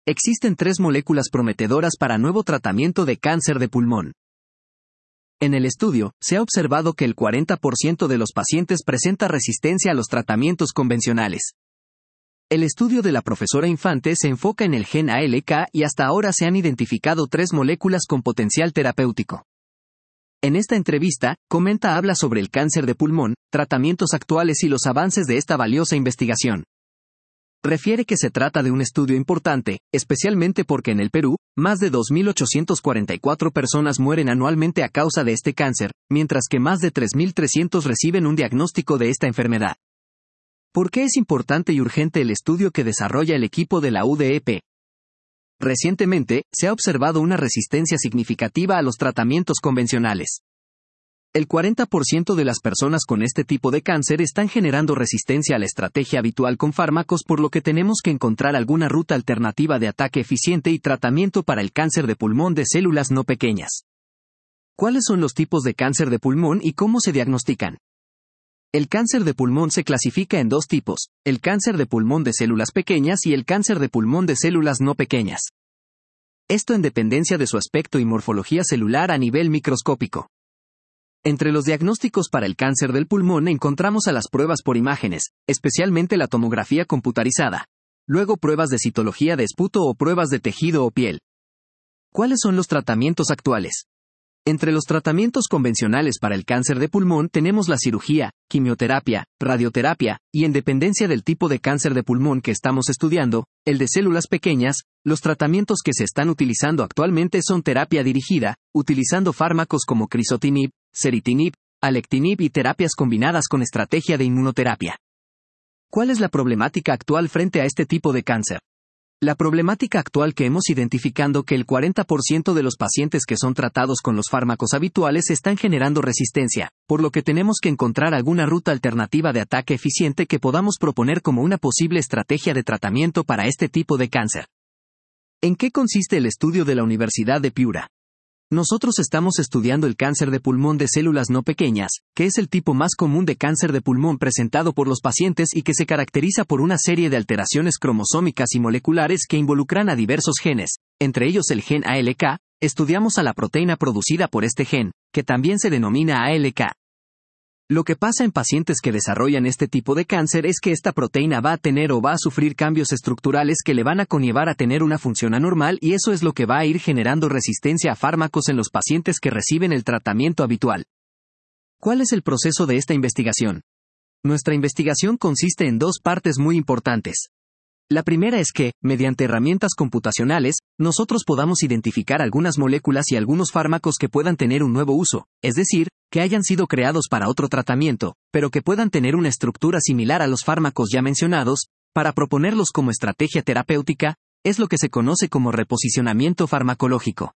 existen 3 moléculas prometedoras para nuevo tratamiento de cáncer de pulmón. En el estudio, se ha observado que el 40% de los pacientes presenta resistencia a los tratamientos convencionales. El estudio de la profesora Infante se enfoca en el gen ALK y hasta ahora se han identificado 3 moléculas con potencial terapéutico. En esta entrevista, habla sobre el cáncer de pulmón, tratamientos actuales y los avances de esta valiosa investigación. Refiere que se trata de un estudio importante, especialmente porque en el Perú, más de 2.844 personas mueren anualmente a causa de este cáncer, mientras que más de 3.300 reciben un diagnóstico de esta enfermedad. ¿Por qué es importante y urgente el estudio que desarrolla el equipo de la UDEP? Recientemente, se ha observado una resistencia significativa a los tratamientos convencionales. El 40% de las personas con este tipo de cáncer están generando resistencia a la estrategia habitual con fármacos, por lo que tenemos que encontrar alguna ruta alternativa de ataque eficiente y tratamiento para el cáncer de pulmón de células no pequeñas. ¿Cuáles son los tipos de cáncer de pulmón y cómo se diagnostican? El cáncer de pulmón se clasifica en 2 tipos, el cáncer de pulmón de células pequeñas y el cáncer de pulmón de células no pequeñas. Esto en dependencia de su aspecto y morfología celular a nivel microscópico. Entre los diagnósticos para el cáncer del pulmón encontramos a las pruebas por imágenes, especialmente la tomografía computarizada. Luego pruebas de citología de esputo o pruebas de tejido o piel. ¿Cuáles son los tratamientos actuales? Entre los tratamientos convencionales para el cáncer de pulmón tenemos la cirugía, quimioterapia, radioterapia, y en dependencia del tipo de cáncer de pulmón que estamos estudiando, el de células pequeñas, los tratamientos que se están utilizando actualmente son terapia dirigida, utilizando fármacos como crizotinib, ceritinib, alectinib y terapias combinadas con estrategia de inmunoterapia. ¿Cuál es la problemática actual frente a este tipo de cáncer? La problemática actual que hemos identificado que el 40% de los pacientes que son tratados con los fármacos habituales están generando resistencia, por lo que tenemos que encontrar alguna ruta alternativa de ataque eficiente que podamos proponer como una posible estrategia de tratamiento para este tipo de cáncer. ¿En qué consiste el estudio de la Universidad de Piura? Nosotros estamos estudiando el cáncer de pulmón de células no pequeñas, que es el tipo más común de cáncer de pulmón presentado por los pacientes y que se caracteriza por una serie de alteraciones cromosómicas y moleculares que involucran a diversos genes, entre ellos el gen ALK. Estudiamos a la proteína producida por este gen, que también se denomina ALK. Lo que pasa en pacientes que desarrollan este tipo de cáncer es que esta proteína va a tener o va a sufrir cambios estructurales que le van a conllevar a tener una función anormal y eso es lo que va a ir generando resistencia a fármacos en los pacientes que reciben el tratamiento habitual. ¿Cuál es el proceso de esta investigación? Nuestra investigación consiste en 2 partes muy importantes. La primera es que, mediante herramientas computacionales, nosotros podamos identificar algunas moléculas y algunos fármacos que puedan tener un nuevo uso, es decir, que hayan sido creados para otro tratamiento, pero que puedan tener una estructura similar a los fármacos ya mencionados, para proponerlos como estrategia terapéutica, es lo que se conoce como reposicionamiento farmacológico.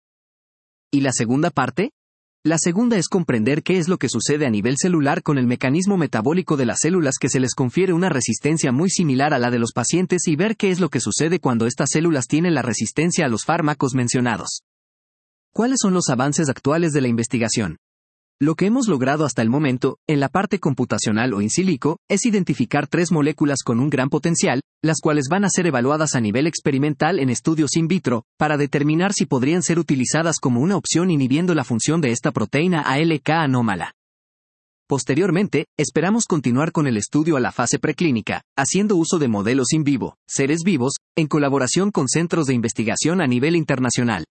¿Y la segunda parte? La segunda es comprender qué es lo que sucede a nivel celular con el mecanismo metabólico de las células que se les confiere una resistencia muy similar a la de los pacientes y ver qué es lo que sucede cuando estas células tienen la resistencia a los fármacos mencionados. ¿Cuáles son los avances actuales de la investigación? Lo que hemos logrado hasta el momento, en la parte computacional o in silico, es identificar 3 moléculas con un gran potencial, las cuales van a ser evaluadas a nivel experimental en estudios in vitro, para determinar si podrían ser utilizadas como una opción inhibiendo la función de esta proteína ALK anómala. Posteriormente, esperamos continuar con el estudio a la fase preclínica, haciendo uso de modelos in vivo, seres vivos, en colaboración con centros de investigación a nivel internacional.